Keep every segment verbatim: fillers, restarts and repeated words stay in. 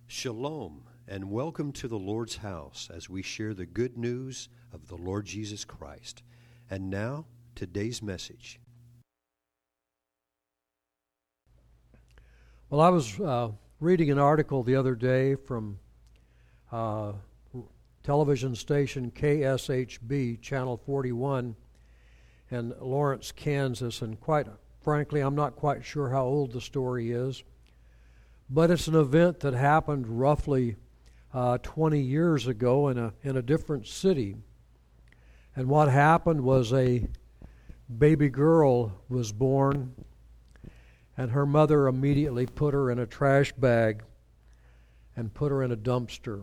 Shalom, and welcome to the Lord's house as we share the good news of the Lord Jesus Christ. And now, today's message. Well, I was uh, reading an article the other day from uh, television station K S H B, Channel forty-one, in Lawrence, Kansas, and quite frankly, I'm not quite sure how old the story is. But it's an event that happened roughly uh, twenty years ago in a in a different city. And what happened was a baby girl was born, and her mother immediately put her in a trash bag and put her in a dumpster.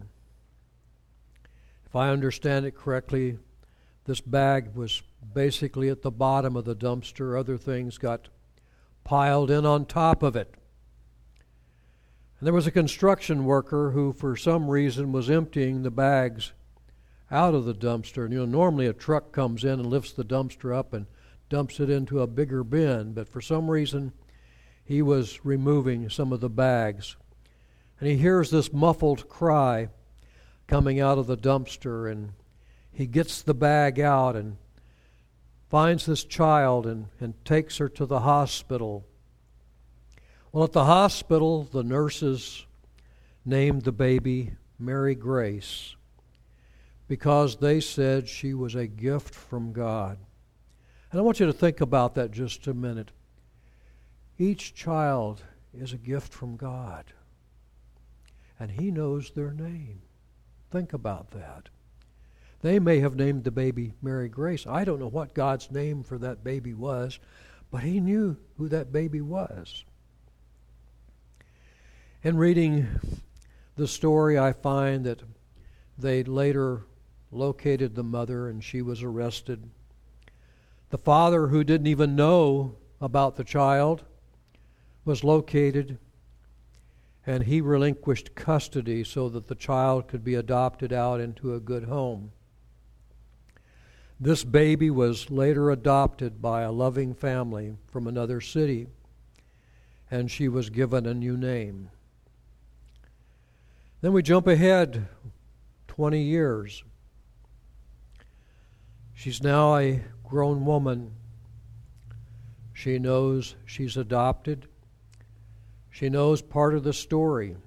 If I understand it correctly, this bag was basically at the bottom of the dumpster. Other things got piled in on top of it. And there was a construction worker who, for some reason, was emptying the bags out of the dumpster. And, you know, normally a truck comes in and lifts the dumpster up and dumps it into a bigger bin. But for some reason, he was removing some of the bags. And he hears this muffled cry coming out of the dumpster. And he gets the bag out and finds this child and, and takes her to the hospital. Well, at the hospital, the nurses named the baby Mary Grace because they said she was a gift from God. And I want you to think about that just a minute. Each child is a gift from God, and He knows their name. Think about that. They may have named the baby Mary Grace. I don't know what God's name for that baby was, but He knew who that baby was. In reading the story, I find that they later located the mother and she was arrested. The father, who didn't even know about the child, was located, and he relinquished custody so that the child could be adopted out into a good home. This baby was later adopted by a loving family from another city, and she was given a new name. Then we jump ahead twenty years. She's now a grown woman. She knows she's adopted. She knows part of the story.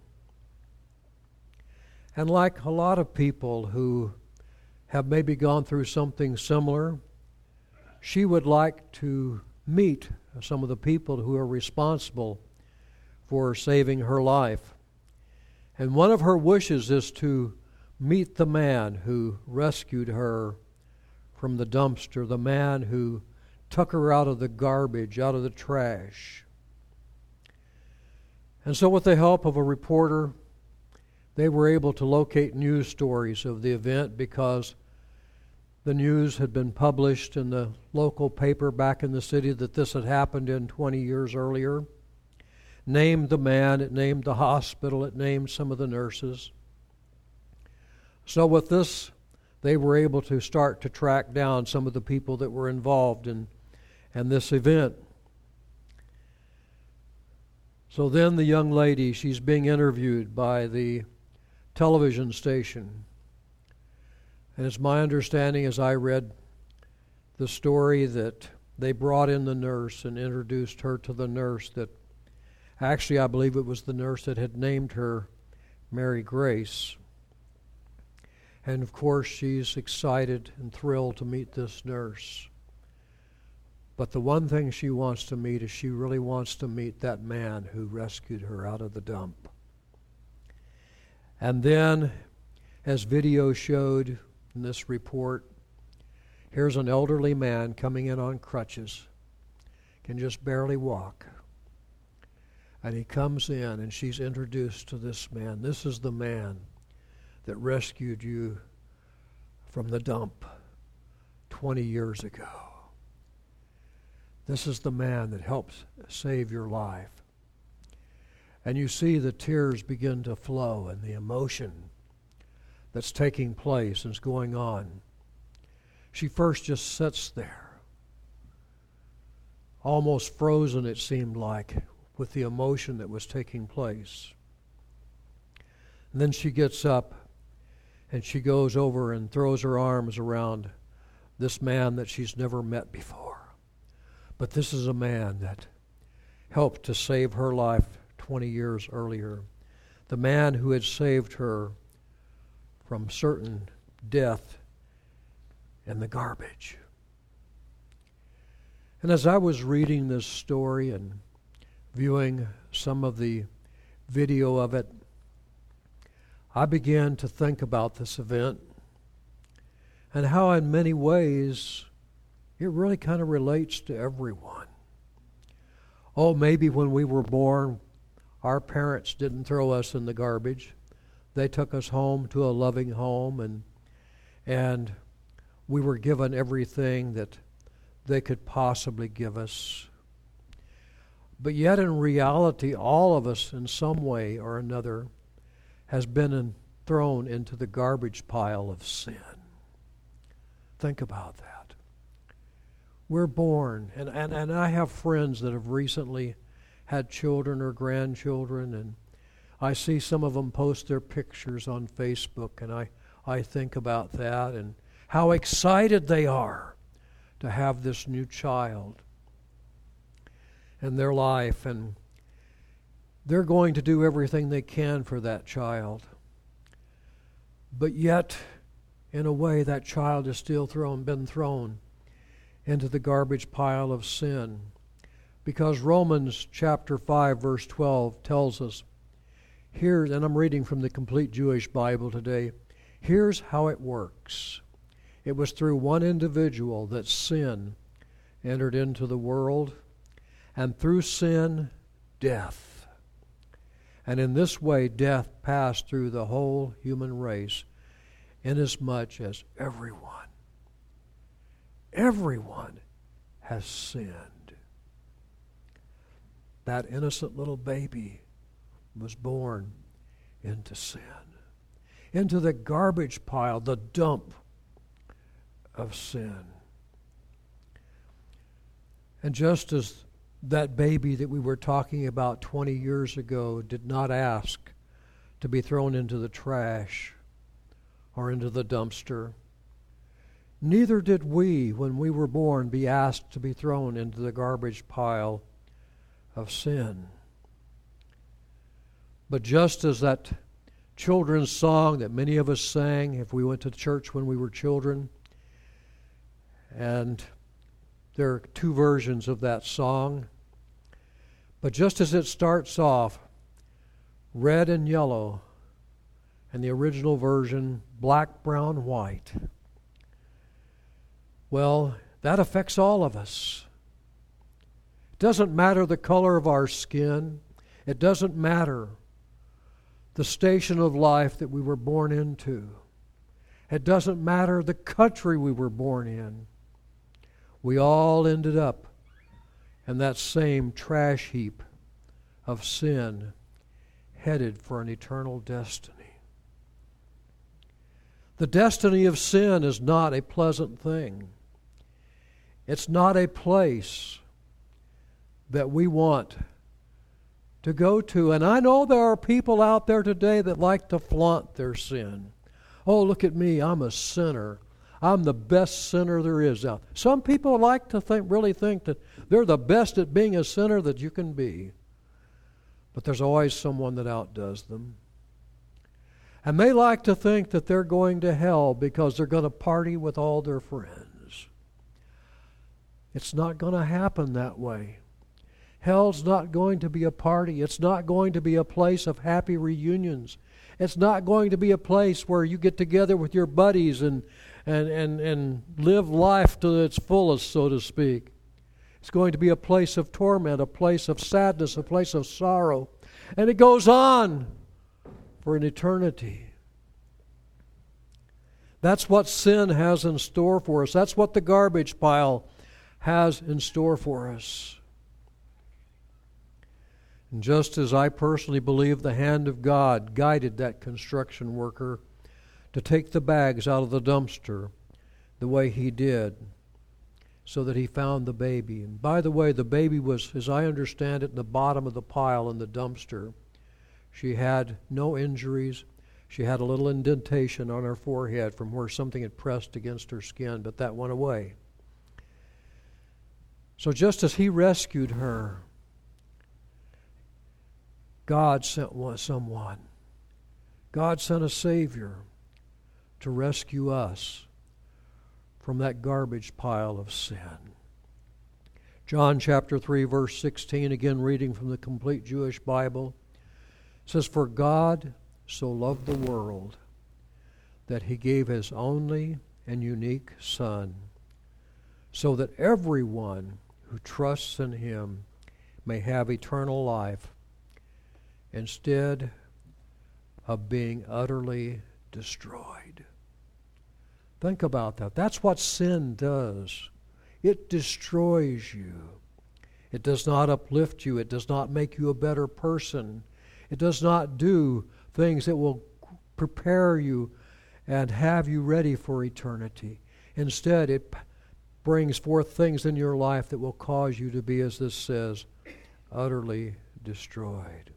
And like a lot of people who have maybe gone through something similar, she would like to meet some of the people who are responsible for saving her life. And one of her wishes is to meet the man who rescued her from the dumpster, the man who took her out of the garbage, out of the trash. And so with the help of a reporter, they were able to locate news stories of the event because the news had been published in the local paper back in the city that this had happened in twenty years earlier. Named the man, it named the hospital, it named some of the nurses. So with this, they were able to start to track down some of the people that were involved in, in this event. So then the young lady, she's being interviewed by the television station. And it's my understanding, as I read the story, that they brought in the nurse and introduced her to the nurse that Actually, I believe it was the nurse that had named her Mary Grace. And of course, she's excited and thrilled to meet this nurse. But the one thing she wants to meet is she really wants to meet that man who rescued her out of the dump. And then, as video showed in this report, here's an elderly man coming in on crutches, can just barely walk. And he comes in and she's introduced to this man. This is the man that rescued you from the dump twenty years ago. This is the man that helps save your life. And you see the tears begin to flow and the emotion that's taking place and is going on. She first just sits there, almost frozen it seemed like, with the emotion that was taking place. And then she gets up and she goes over and throws her arms around this man that she's never met before. But this is a man that helped to save her life twenty years earlier. The man who had saved her from certain death in the garbage. And as I was reading this story and viewing some of the video of it, I began to think about this event and how in many ways it really kind of relates to everyone. Oh, maybe when we were born, our parents didn't throw us in the garbage. They took us home to a loving home, and and we were given everything that they could possibly give us. But yet in reality, all of us in some way or another has been in, thrown into the garbage pile of sin. Think about that. We're born, and, and, and I have friends that have recently had children or grandchildren, and I see some of them post their pictures on Facebook, and I, I think about that and how excited they are to have this new child in their life, and they're going to do everything they can for that child. But yet, in a way, that child is still thrown, been thrown into the garbage pile of sin. Because Romans chapter five, verse twelve tells us, here, and I'm reading from the Complete Jewish Bible today, here's how it works. It was through one individual that sin entered into the world, and through sin, death. And in this way, death passed through the whole human race, inasmuch as everyone, everyone has sinned. That innocent little baby was born into sin, into the garbage pile, the dump of sin. And just as that baby that we were talking about twenty years ago did not ask to be thrown into the trash or into the dumpster, neither did we, when we were born, be asked to be thrown into the garbage pile of sin. But just as that children's song that many of us sang if we went to church when we were children, and there are two versions of that song, but just as it starts off red and yellow, and the original version black, brown, white, well, that affects all of us. It doesn't matter the color of our skin. It doesn't matter the station of life that we were born into. It doesn't matter the country we were born in. We all ended up in that same trash heap of sin, headed for an eternal destiny. The destiny of sin is not a pleasant thing. It's not a place that we want to go to. And I know there are people out there today that like to flaunt their sin. Oh, look at me, I'm a sinner. I'm the best sinner there is out. Some people like to think, really think that they're the best at being a sinner that you can be. But there's always someone that outdoes them. And they like to think that they're going to hell because they're going to party with all their friends. It's not going to happen that way. Hell's not going to be a party. It's not going to be a place of happy reunions. It's not going to be a place where you get together with your buddies and and, and, and live life to its fullest, so to speak. It's going to be a place of torment, a place of sadness, a place of sorrow. And it goes on for an eternity. That's what sin has in store for us. That's what the garbage pile has in store for us. And just as I personally believe the hand of God guided that construction worker to take the bags out of the dumpster the way he did, so that he found the baby. And by the way, the baby was, as I understand it, in the bottom of the pile in the dumpster. She had no injuries. She had a little indentation on her forehead from where something had pressed against her skin, but that went away. So just as he rescued her, God sent one, someone. God sent a Savior to rescue us from that garbage pile of sin. John chapter three, verse sixteen, again reading from the Complete Jewish Bible, says, "For God so loved the world that he gave his only and unique Son, so that everyone who trusts in him may have eternal life instead of being utterly destroyed." Think about that. That's what sin does. It destroys you. It does not uplift you. It does not make you a better person. It does not do things that will prepare you and have you ready for eternity. Instead, it brings forth things in your life that will cause you to be, as this says, utterly destroyed.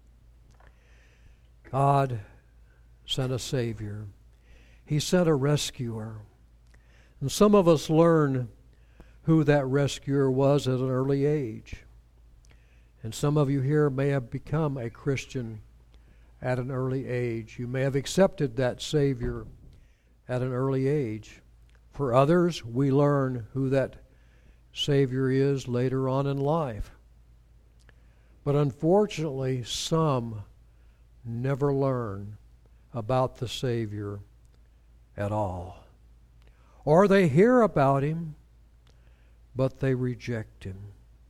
God sent a Savior. He sent a rescuer. And some of us learn who that rescuer was at an early age. And some of you here may have become a Christian at an early age. You may have accepted that Savior at an early age. For others, we learn who that Savior is later on in life. But unfortunately, some never learn about the Savior at all. Or they hear about him, but they reject him.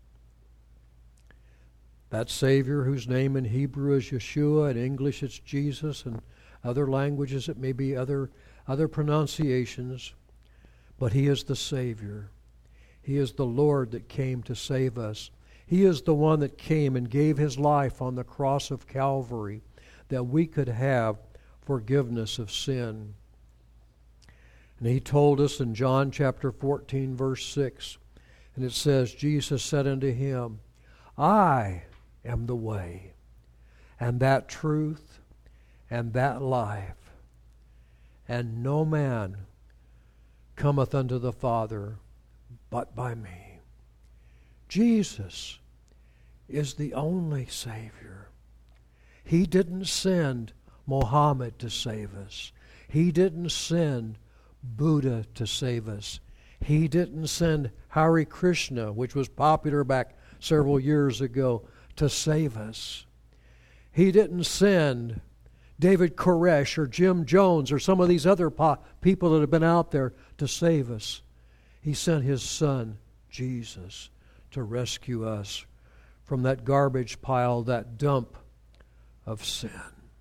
That Savior, whose name in Hebrew is Yeshua, in English it's Jesus, and other languages it may be other, other pronunciations, but he is the Savior. He is the Lord that came to save us. He is the one that came and gave his life on the cross of Calvary that we could have forgiveness of sin. And he told us in John chapter fourteen, verse six, and it says, Jesus said unto him, I am the way, and that truth, and that life, and no man cometh unto the Father but by me. Jesus is the only Savior. He didn't send Muhammad to save us. He didn't send Buddha to save us. He didn't send Hare Krishna, which was popular back several years ago, to save us. He didn't send David Koresh or Jim Jones or some of these other po- people that have been out there to save us. He sent his Son, Jesus, to rescue us from that garbage pile, that dump of sin.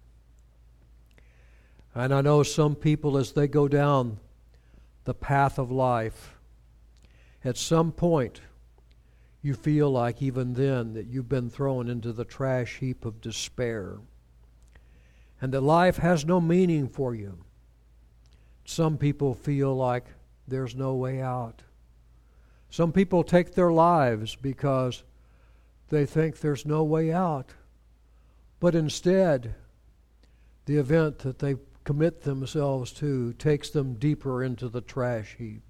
And I know some people, as they go down the path of life, at some point you feel like even then that you've been thrown into the trash heap of despair and that life has no meaning for you. Some people feel like there's no way out. Some people take their lives because they think there's no way out. But instead, the event that they commit themselves to takes them deeper into the trash heap.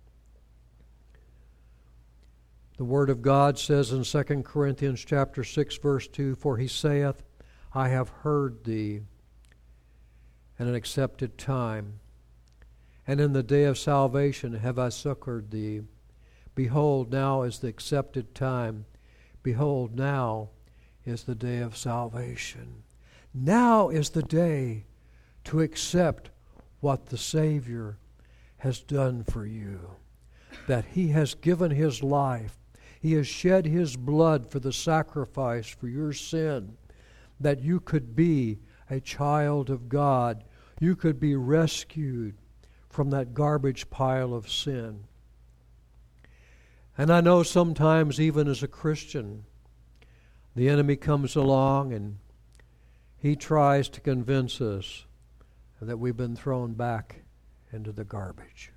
The Word of God says in Second Corinthians chapter six, verse two, For he saith, I have heard thee in an accepted time, and in the day of salvation have I succored thee. Behold, now is the accepted time. Behold, now is the day of salvation. Now is the day to accept what the Savior has done for you. That he has given his life. He has shed his blood for the sacrifice for your sin. That you could be a child of God. You could be rescued from that garbage pile of sin. And I know sometimes even as a Christian, the enemy comes along and he tries to convince us that we've been thrown back into the garbage.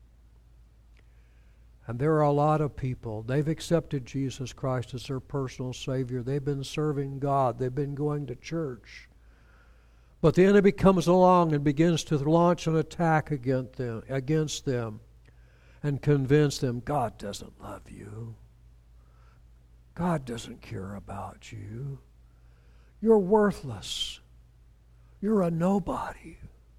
And there are a lot of people, they've accepted Jesus Christ as their personal Savior. They've been serving God. They've been going to church. But the enemy comes along and begins to launch an attack against them, against them and convince them God doesn't love you. God doesn't care about you. You're worthless. You're a nobody.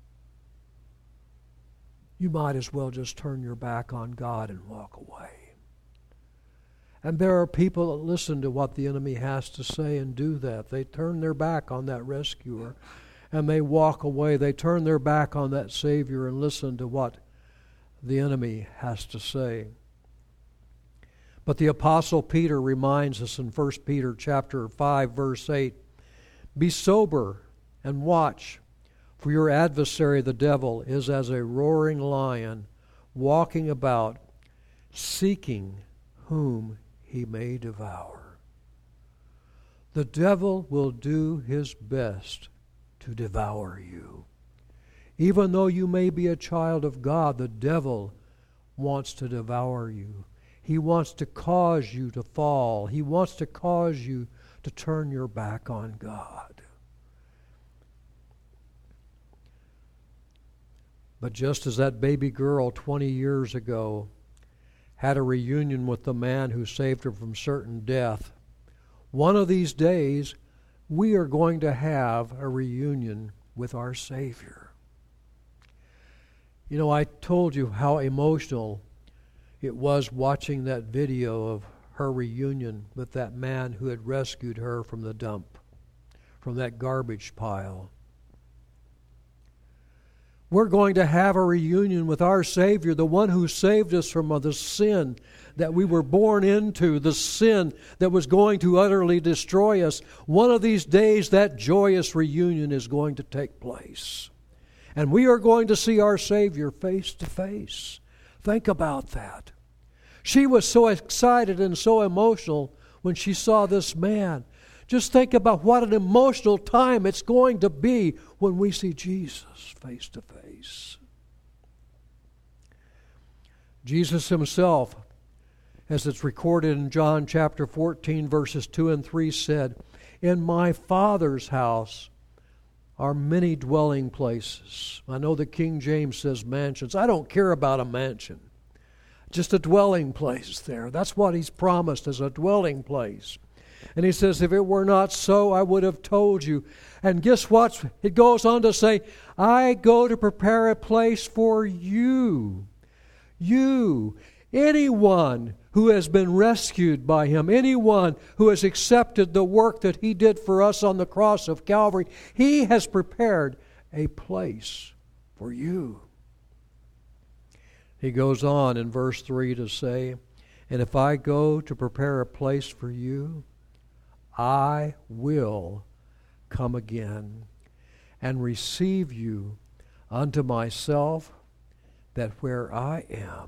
You might as well just turn your back on God and walk away. And there are people that listen to what the enemy has to say and do that. They turn their back on that rescuer and they walk away. They turn their back on that Savior and listen to what the enemy has to say. But the Apostle Peter reminds us in First Peter chapter five, verse eight, "Be sober and watch, for your adversary the devil is as a roaring lion, walking about, seeking whom he may devour." The devil will do his best to devour you. Even though you may be a child of God, the devil wants to devour you. He wants to cause you to fall. He wants to cause you to turn your back on God. But just as that baby girl twenty years ago had a reunion with the man who saved her from certain death, one of these days we are going to have a reunion with our Savior. You know, I told you how emotional it was watching that video of her reunion with that man who had rescued her from the dump, from that garbage pile. We're going to have a reunion with our Savior, the one who saved us from the sin that we were born into, the sin that was going to utterly destroy us. One of these days, that joyous reunion is going to take place. And we are going to see our Savior face to face. Think about that. She was so excited and so emotional when she saw this man. Just think about what an emotional time it's going to be when we see Jesus face to face. Jesus himself, as it's recorded in John chapter fourteen, verses two and three, said, "In my Father's house are many dwelling places." I know the King James says mansions. I don't care about a mansion. Just a dwelling place there. That's what he's promised, as a dwelling place. And he says, if it were not so, I would have told you. And guess what? It goes on to say, I go to prepare a place for you. You. Anyone who has been rescued by him, anyone who has accepted the work that he did for us on the cross of Calvary, he has prepared a place for you. He goes on in verse three to say, and if I go to prepare a place for you, I will come again and receive you unto myself, that where I am,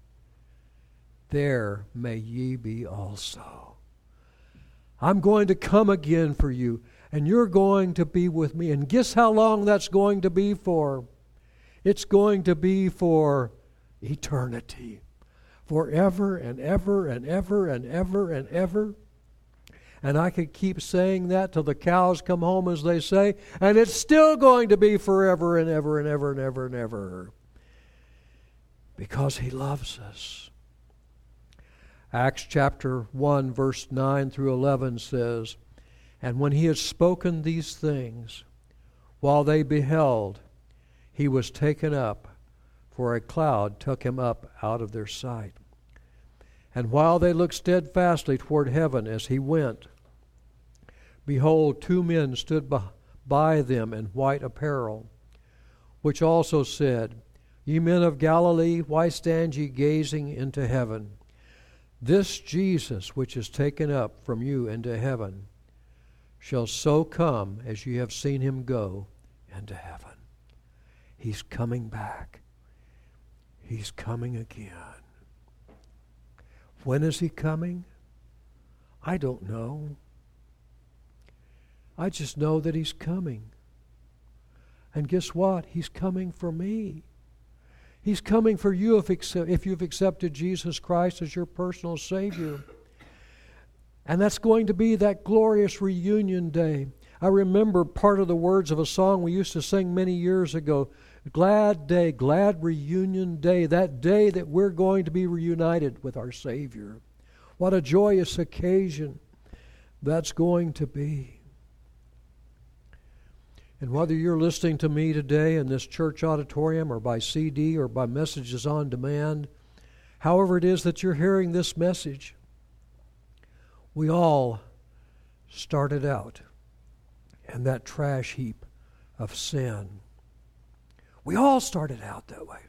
there may ye be also. I'm going to come again for you, and you're going to be with me. And guess how long that's going to be for? It's going to be for eternity. Forever and ever and ever and ever and ever. And I could keep saying that till the cows come home, as they say, and it's still going to be forever and ever and ever and ever and ever. Because he loves us. Acts chapter one, verse nine through eleven says, and when he had spoken these things, while they beheld, he was taken up, for a cloud took him up out of their sight. And while they looked steadfastly toward heaven as he went, behold, two men stood by them in white apparel, which also said, Ye men of Galilee, why stand ye gazing into heaven? This Jesus, which is taken up from you into heaven, shall so come as ye have seen him go into heaven. He's coming back. He's coming again. When is he coming? I don't know. I just know that he's coming. And guess what? He's coming for me. He's coming for you if, if you've accepted Jesus Christ as your personal Savior. And that's going to be that glorious reunion day. I remember part of the words of a song we used to sing many years ago. Glad day, glad reunion day, that day that we're going to be reunited with our Savior. What a joyous occasion that's going to be. And whether you're listening to me today in this church auditorium or by C D or by messages on demand, however it is that you're hearing this message, we all started out in that trash heap of sin. We all started out that way.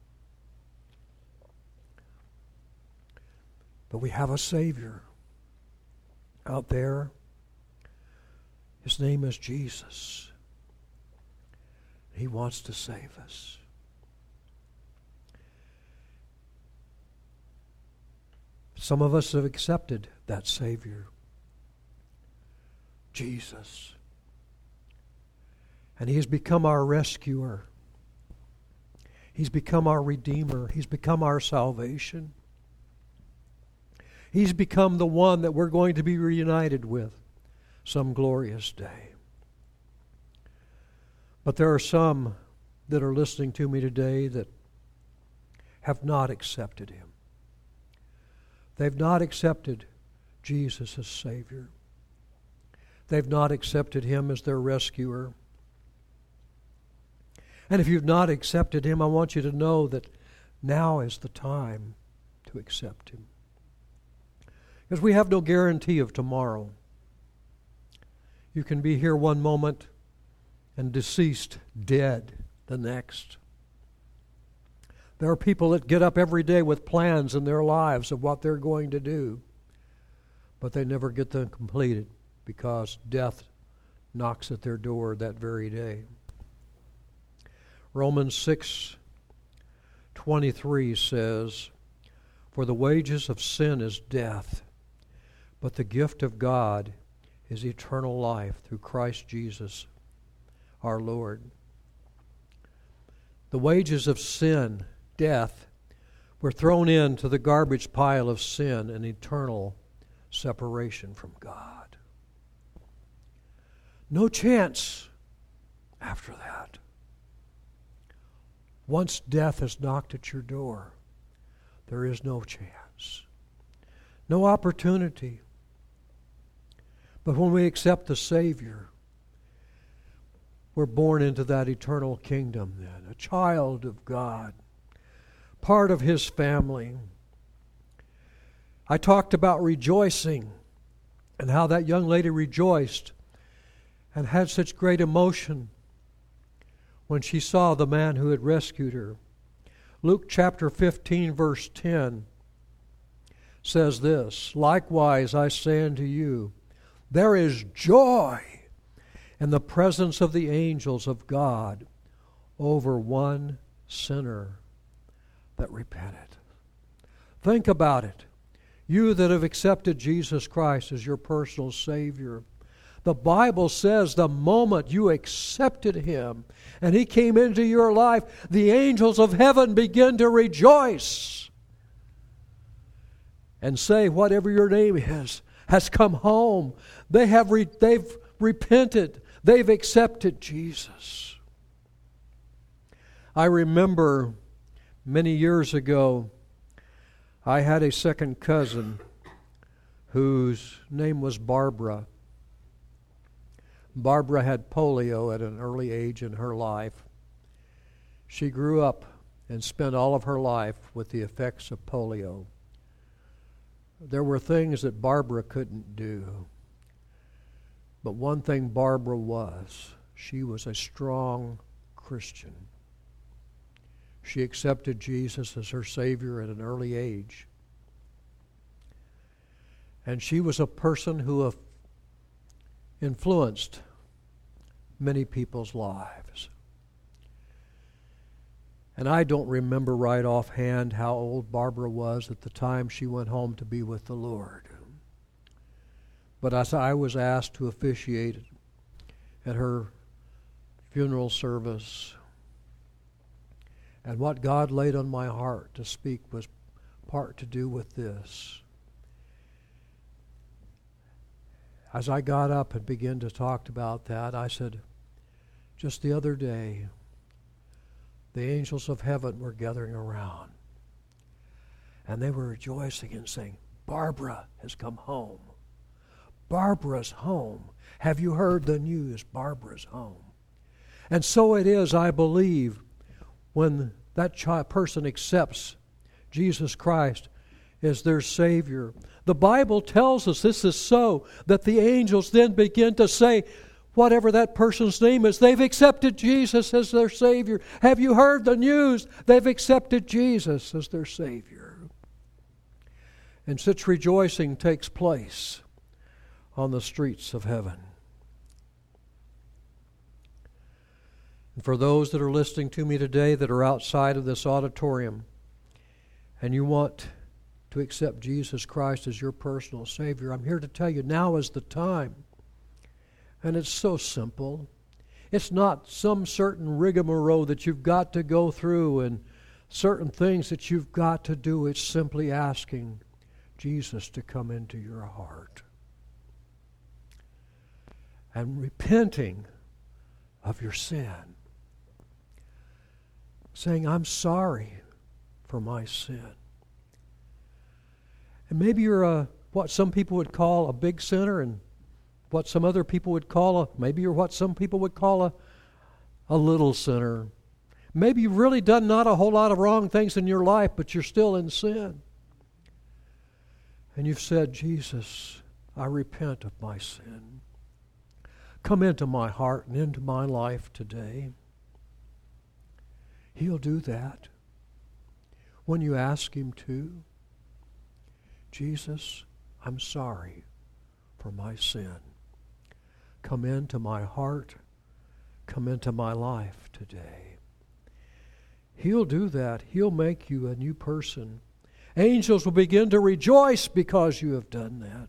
But we have a Savior out there. His name is Jesus. He wants to save us. Some of us have accepted that Savior, Jesus. And He has become our rescuer. He's become our Redeemer. He's become our salvation. He's become the one that we're going to be reunited with some glorious day. But there are some that are listening to me today that have not accepted Him. They've not accepted Jesus as Savior. They've not accepted Him as their rescuer. And if you've not accepted Him, I want you to know that now is the time to accept Him. Because we have no guarantee of tomorrow. You can be here one moment and deceased, dead the next. There are people that get up every day with plans in their lives of what they're going to do, but they never get them completed because death knocks at their door that very day. Romans six twenty-three says, "For the wages of sin is death, but the gift of God is eternal life through Christ Jesus our Lord." The wages of sin, death, were thrown into the garbage pile of sin and eternal separation from God. No chance after that. Once death has knocked at your door, there is no chance. No opportunity. But when we accept the Savior, we're born into that eternal kingdom then, a child of God, part of His family. I talked about rejoicing and how that young lady rejoiced and had such great emotion when she saw the man who had rescued her. Luke chapter fifteen, verse ten says this, "Likewise I say unto you, there is joy in the presence of the angels of God over one sinner that repented." Think about it. You that have accepted Jesus Christ as your personal Savior, the Bible says the moment you accepted Him and He came into your life, the angels of heaven begin to rejoice and say, whatever your name is, has come home. They have re- they've repented. They've accepted Jesus. I remember many years ago, I had a second cousin whose name was Barbara. Barbara had polio at an early age in her life. She grew up and spent all of her life with the effects of polio. There were things that Barbara couldn't do. But one thing Barbara was, she was a strong Christian. She accepted Jesus as her Savior at an early age. And she was a person who influenced many people's lives. And I don't remember right offhand how old Barbara was at the time she went home to be with the Lord. But as I was asked to officiate at her funeral service, and what God laid on my heart to speak was part to do with this. as I got up and began to talk about that, I said, just the other day, the angels of heaven were gathering around, and they were rejoicing and saying, Barbara has come home. Barbara's home. Have you heard the news? Barbara's home. And so it is, I believe, when that child, person accepts Jesus Christ as their Savior. The Bible tells us this is so, that the angels then begin to say, whatever that person's name is, they've accepted Jesus as their Savior. Have you heard the news? They've accepted Jesus as their Savior. And such rejoicing takes place on the streets of heaven. And for those that are listening to me today that are outside of this auditorium, and you want to accept Jesus Christ as your personal Savior, I'm here to tell you now is the time. And it's so simple. It's not some certain rigmarole that you've got to go through and certain things that you've got to do. It's simply asking Jesus to come into your heart and repenting of your sin. Saying, I'm sorry for my sin. And maybe you're a what some people would call a big sinner, and what some other people would call a, maybe you're what some people would call a, a little sinner. Maybe you've really done not a whole lot of wrong things in your life, but you're still in sin. And you've said, Jesus, I repent of my sin. Come into my heart and into my life today. He'll do that when you ask Him to. Jesus, I'm sorry for my sin. Come into my heart. Come into my life today. He'll do that. He'll make you a new person. Angels will begin to rejoice because you have done that.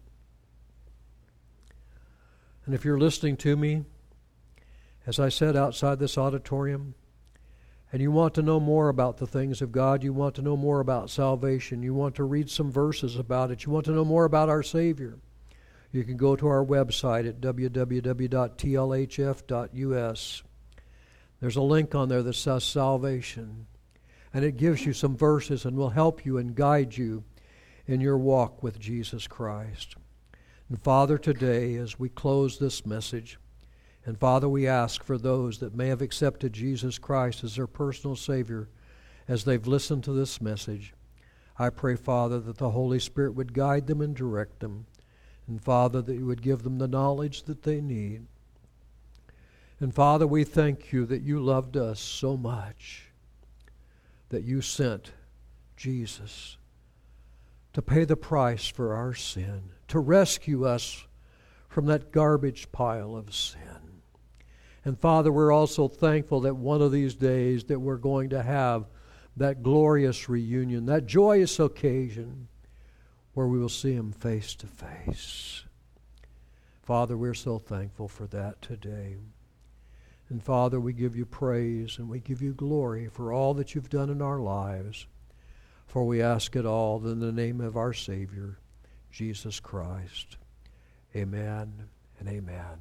And if you're listening to me, as I said outside this auditorium, and you want to know more about the things of God, you want to know more about salvation, you want to read some verses about it, you want to know more about our Savior, you can go to our website at w w w dot t l h f dot u s. There's a link on there that says salvation, and it gives you some verses and will help you and guide you in your walk with Jesus Christ. And Father, today as we close this message, and Father, we ask for those that may have accepted Jesus Christ as their personal Savior as they've listened to this message. I pray, Father, that the Holy Spirit would guide them and direct them. And Father, that you would give them the knowledge that they need. And Father, we thank you that you loved us so much that you sent Jesus to pay the price for our sin, to rescue us from that garbage pile of sin. And Father, we're also thankful that one of these days that we're going to have that glorious reunion, that joyous occasion where we will see Him face to face. Father, we're so thankful for that today. And Father, we give you praise and we give you glory for all that you've done in our lives. For we ask it all in the name of our Savior, Jesus Christ. Amen and amen.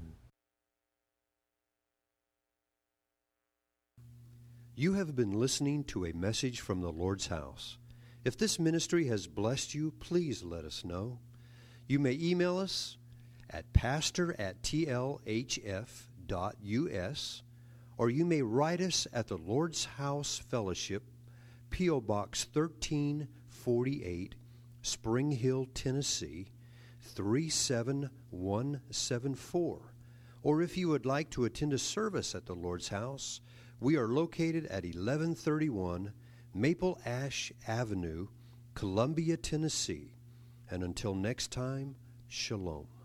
You have been listening to a message from the Lord's house. If this ministry has blessed you, please let us know. You may email us at pastor at t l h f dot u s, or you may write us at the Lord's House Fellowship, P O Box thirteen forty-eight, Spring Hill, Tennessee, three seven one seven four. Or if you would like to attend a service at the Lord's House, we are located at eleven thirty-one Maple Ash Avenue, Columbia, Tennessee. And until next time, shalom.